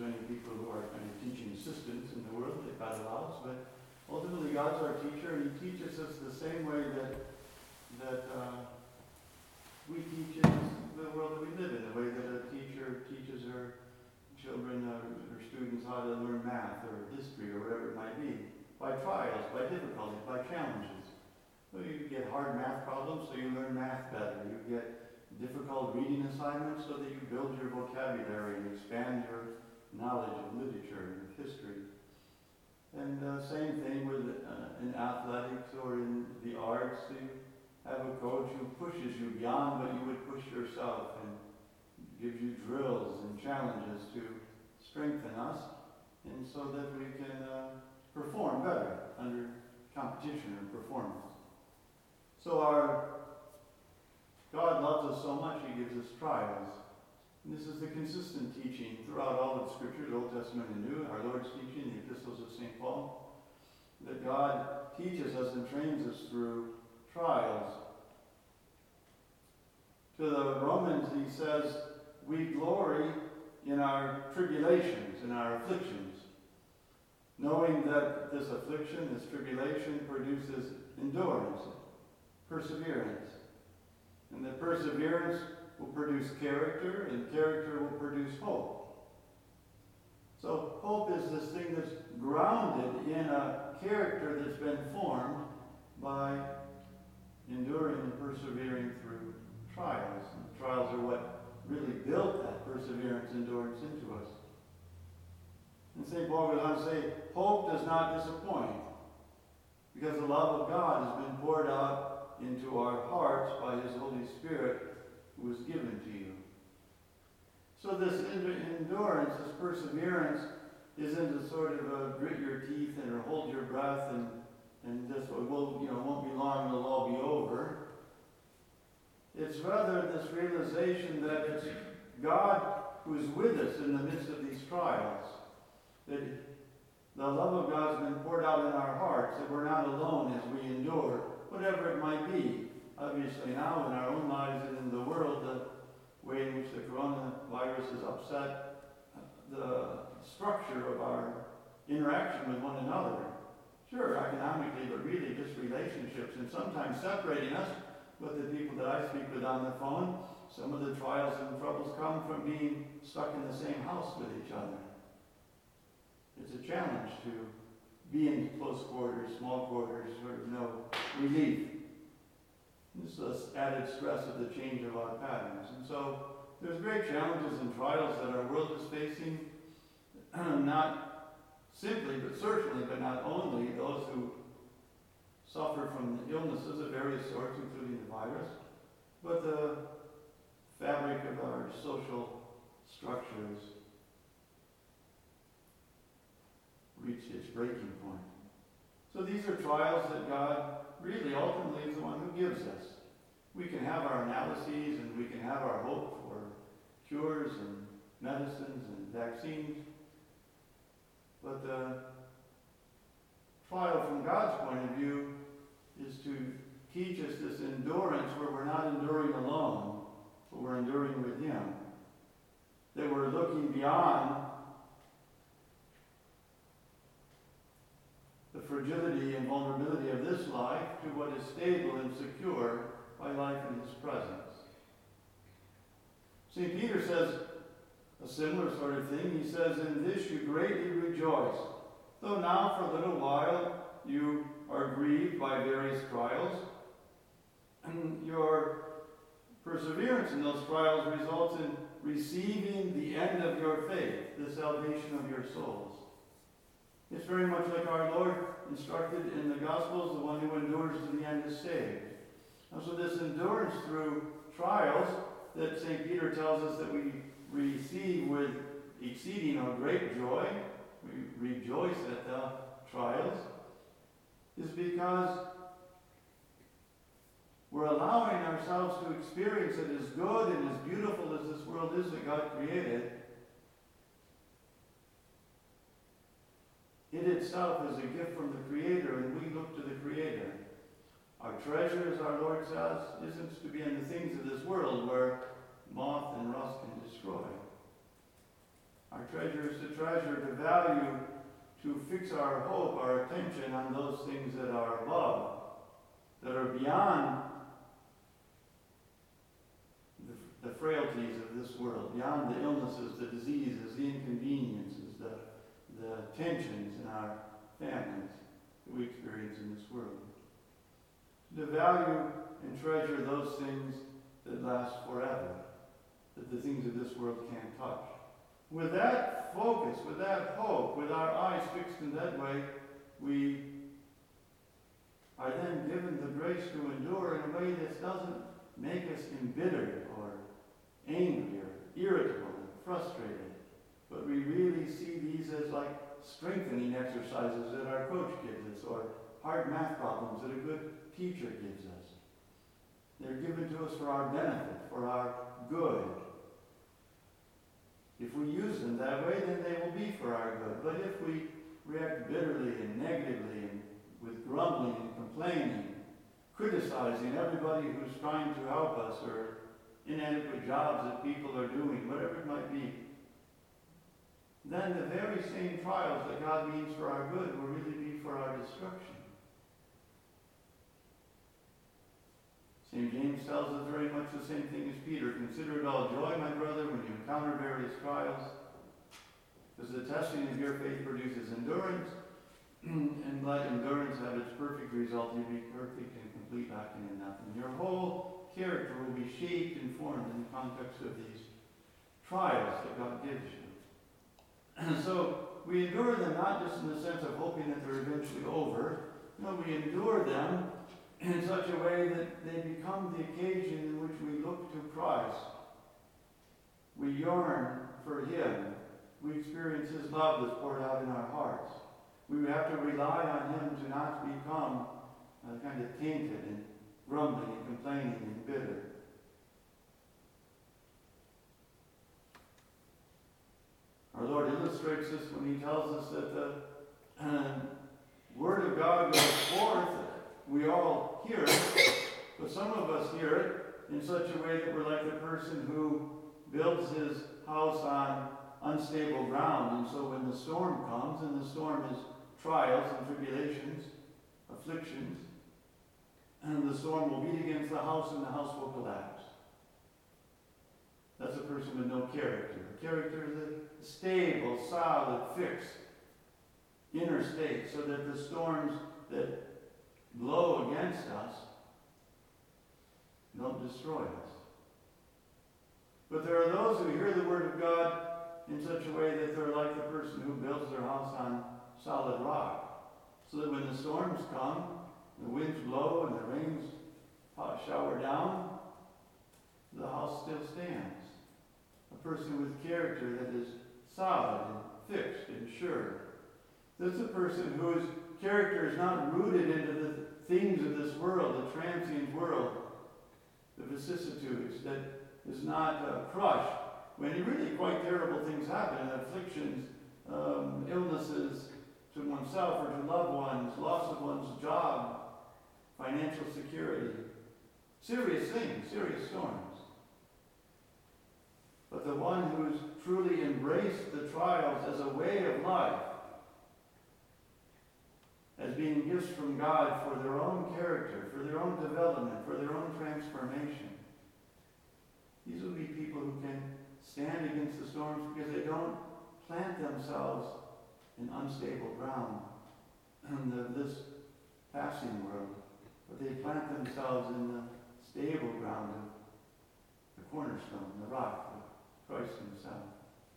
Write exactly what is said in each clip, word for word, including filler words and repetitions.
many people who are kind of teaching assistants in the world that God allows, but ultimately God's our teacher, and He teaches us the same way that that uh, we teach in the world that we live in, the way that a teacher teaches her children uh, or students how to learn math or history or whatever it might be, by trials, by difficulties, by challenges. So you get hard math problems, so you learn math better. You get difficult reading assignments so that you build your vocabulary and expand your knowledge of literature and of history. And uh, same thing with uh, in athletics or in the arts. You have a coach who pushes you beyond what you would push yourself and gives you drills and challenges to strengthen us, and so that we can uh, perform better under competition and performance. So our God loves us so much, He gives us trials. And this is the consistent teaching throughout all of the Scriptures, Old Testament and New, our Lord's teaching, the epistles of Saint Paul, that God teaches us and trains us through trials. To the Romans, he says, we glory in our tribulations, in our afflictions, knowing that this affliction, this tribulation, produces endurance, perseverance. And that perseverance will produce character, and character will produce hope. So hope is this thing that's grounded in a character that's been formed by enduring and persevering through trials. And the trials are what really built that perseverance, endurance into us. And Saint Paul goes on to say, hope does not disappoint, because the love of God has been poured out into our hearts by His Holy Spirit, who was given to you. So this endurance, this perseverance, isn't a sort of a grit your teeth and or hold your breath and and this will, you know, won't be long, it'll all be over. It's rather this realization that it's God who is with us in the midst of these trials. That the love of God has been poured out in our hearts, that we're not alone as we endure, whatever it might be. Obviously now in our own lives and in the world, the way in which the coronavirus has upset the structure of our interaction with one another. Sure, economically, but really just relationships, and sometimes separating us with the people that I speak with on the phone. Some of the trials and troubles come from being stuck in the same house with each other. It's a challenge to be in close quarters, small quarters, sort of no relief. This is added stress of the change of our patterns. And so there's great challenges and trials that our world is facing, not simply, but certainly, but not only, those who suffer from illnesses of various sorts, including the virus, but the fabric of our social structures reached its breaking point. So these are trials that God really ultimately is the one who gives us. We can have our analyses and we can have our hope for cures and medicines and vaccines, but the trial from God's point of view is to teach us this endurance where we're not enduring alone, but we're enduring with Him. That we're looking beyond the fragility and vulnerability of this life to what is stable and secure by life in His presence. Saint Peter says a similar sort of thing. He says, in this you greatly rejoice, though now for a little while you are grieved by various trials, and your perseverance in those trials results in receiving the end of your faith, the salvation of your souls. It's very much like our Lord instructed in the Gospels, the one who endures to the end is saved. And so this endurance through trials that Saint Peter tells us that we receive with exceeding or great joy, we rejoice at the trials, is because we're allowing ourselves to experience it as good and as beautiful as this world is that God created. It itself is a gift from the Creator, and we look to the Creator. Our treasure, as our Lord says, isn't to be in the things of this world where moth and rust can destroy. Our treasure is to treasure, to value, to fix our hope, our attention on those things that are above, that are beyond the, the frailties of this world, beyond the illnesses, the diseases, the inconveniences, the, the tensions in our families that we experience in this world. To value and treasure those things that last forever, that the things of this world can't touch. With that focus, with that hope, with our eyes fixed in that way, we are then given the grace to endure in a way that doesn't make us embittered or angry or irritable and frustrated. But we really see these as like strengthening exercises that our coach gives us, or hard math problems that a good teacher gives us. They're given to us for our benefit, for our good. If we use them that way, then they will be for our good. But if we react bitterly and negatively and with grumbling and complaining, criticizing everybody who's trying to help us, or inadequate jobs that people are doing, whatever it might be, then the very same trials that God means for our good will really be for our destruction. Saint James tells us very much the same thing as Peter. Consider it all joy, my brother, when you encounter various trials, because the testing of your faith produces endurance, and let endurance have its perfect result. You'll be perfect and complete, lacking in nothing. Your whole character will be shaped and formed in the context of these trials that God gives you. And so we endure them not just in the sense of hoping that they're eventually over. No, we endure them in such a way that they become the occasion in which we look to Christ. We yearn for Him. We experience His love that's poured out in our hearts. We have to rely on Him to not become uh, kind of tainted and grumbling and complaining and bitter. Our Lord illustrates this when He tells us that the uh, Word of God goes forth. We all hear it, but some of us hear it in such a way that we're like the person who builds his house on unstable ground. And so when the storm comes, and the storm is trials and tribulations, afflictions, and the storm will beat against the house and the house will collapse. That's a person with no character. A character is a stable, solid, fixed inner state, so that the storms that blow against us don't destroy us. But there are those who hear the Word of God in such a way that they're like the person who builds their house on solid rock, so that when the storms come, the winds blow and the rains shower down, the house still stands. A person with character that is solid and fixed and sure. This is a person whose character is not rooted into the things of this world, the transient world, the vicissitudes, that is not uh, crushed when really quite terrible things happen, afflictions, um, illnesses to oneself or to loved ones, loss of one's job, financial security, serious things, serious storms. But the one who's truly embraced the trials as a way of life, as being gifts from God for their own character, for their own development, for their own transformation. These will be people who can stand against the storms because they don't plant themselves in unstable ground in the, this passing world, but they plant themselves in the stable ground of the cornerstone, the rock, of Christ Himself.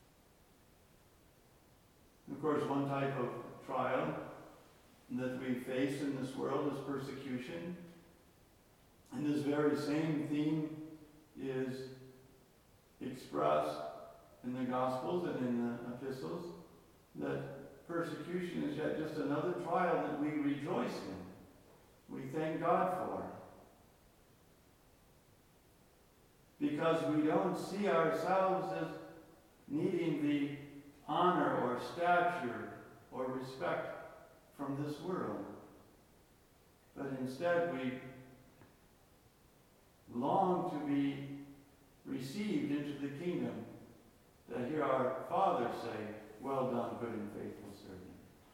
And of course, one type of trial that we face in this world is persecution. And this very same theme is expressed in the Gospels and in the epistles, that persecution is yet just another trial that we rejoice in. We thank God for. Because we don't see ourselves as needing the honor or stature or respect from this world. But instead we long to be received into the kingdom to hear our Father say, "Well done, good and faithful servant."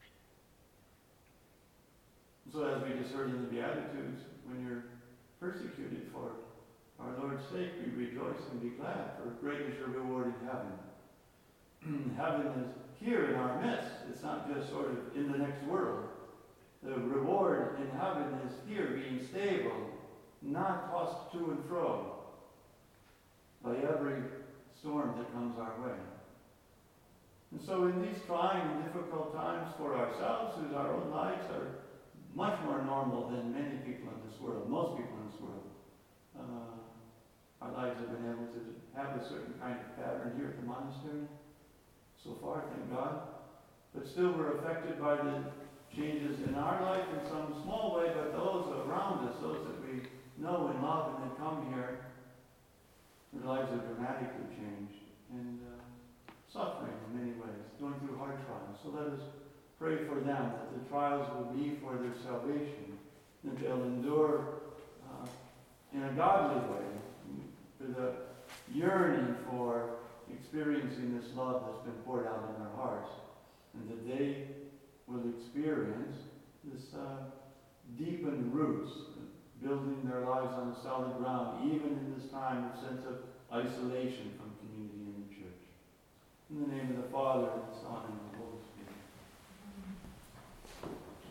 So as we just heard in the Beatitudes, when you're persecuted for our Lord's sake, we rejoice and be glad, for great is your reward in heaven. Heaven is here in our midst. It's not just sort of in the next world. The reward in heaven is here, being stable, not tossed to and fro by every storm that comes our way. And so in these trying and difficult times for ourselves, whose our own lives are much more normal than many people in this world, most people in this world, uh, our lives have been able to have a certain kind of pattern here at the monastery so far, thank God. But still we're affected by the changes in our life in some small way, but those around us, those that we know and love and that come here, their lives are dramatically changed and uh, suffering in many ways, going through hard trials. So let us pray for them, that the trials will be for their salvation, that they'll endure uh, in a godly way, with a yearning for experiencing this love that's been poured out in their hearts, and that they will experience this uh, deepened roots, building their lives on the solid ground, even in this time of sense of isolation from community in the church. In the name of the Father, and the Son, and the Holy Spirit.